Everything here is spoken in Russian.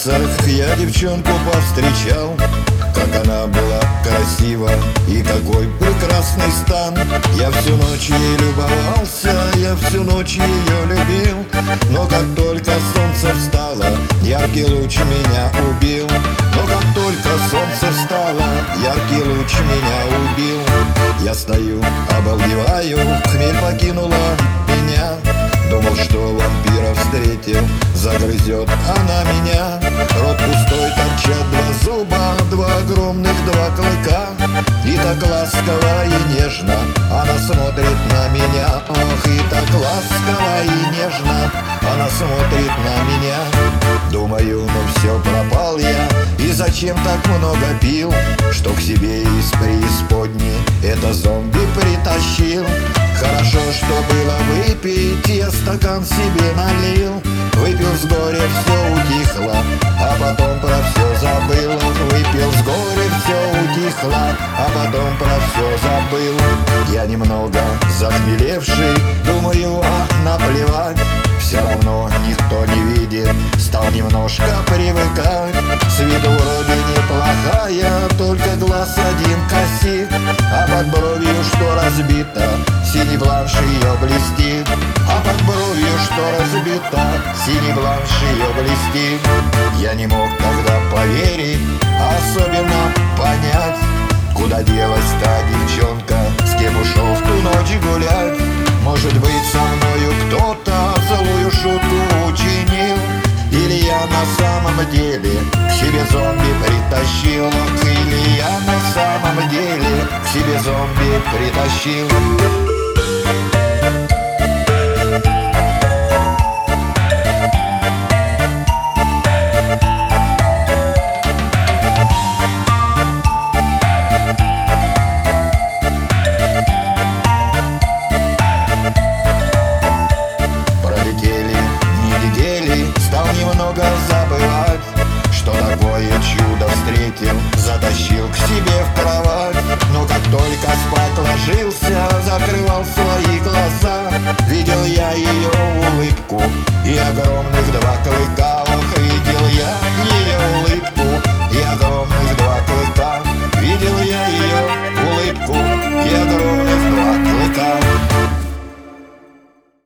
танцах я девчонку повстречал. Как она была красива и какой прекрасный стан. Я всю ночь ей любовался, я всю ночь ее любил. Но как только солнце встало, яркий луч меня убил. Но как только солнце встало, яркий луч меня убил. Я стою, обалдеваю, хмель покинула меня. Думал, что вампира встретил, загрызет она меня. Рот пустой, торчат два зуба, два огромных, два клыка. И так ласково и нежно она смотрит на меня. Ох, и так ласково и нежно она смотрит на меня. Думаю, ну все, пропал я. И зачем так много пил, что к себе из преисподней это зомби притащил. Хорошо, что было выпить, я стакан себе налил. Выпил с горя, все утихло, а потом про все забыл. Выпил с горя, все утихло, а потом про все забыл. Я немного захмелевший, думаю, наплевать. Все равно никто не видит, стал немножко привыкать. С виду вроде неплохая, только глаз один косит. А под бровью, что разбито, синий бланш ее блестит. А под бровью, что разбито, синий бланш ее блестит. Я не мог тогда поверить, а особенно понять, куда делась та девчонка, с кем ушел в ту ночь гулять. Может быть, со мною кто-то злую шутку учинил, или я на самом деле к себе зомби притащил. Или я на самом деле к себе зомби притащил. Стал немного забывать, что такое чудо встретил, затащил к себе в кровать. Но как только спать ложился, закрывал свои глаза, видел я ее улыбку и огромных два клыка.